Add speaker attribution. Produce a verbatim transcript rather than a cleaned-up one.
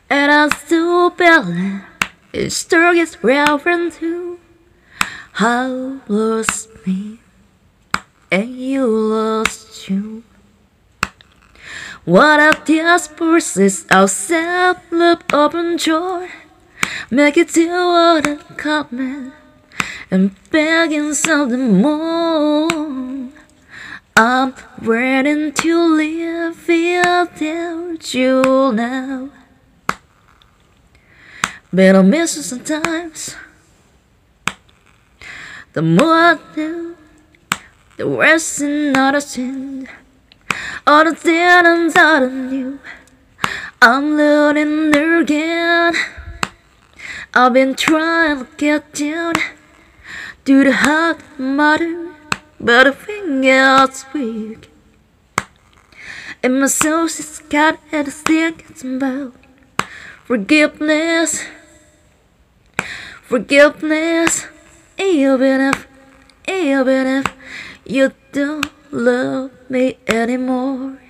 Speaker 1: And I'm still battling. Each story is relevant to how you lost me and you lost you. What if this process of self-love open joy make it to what a comment and begging something more? I'm waiting to live without you now. But I miss you sometimes. The more I do, the worse another sin. All the things I knew, I'm learning again. I've been trying to get down to the heart matter, but the finger's weak. And my soul's just got at the thinking about forgiveness, forgiveness. Even if, even if you don't love me anymore.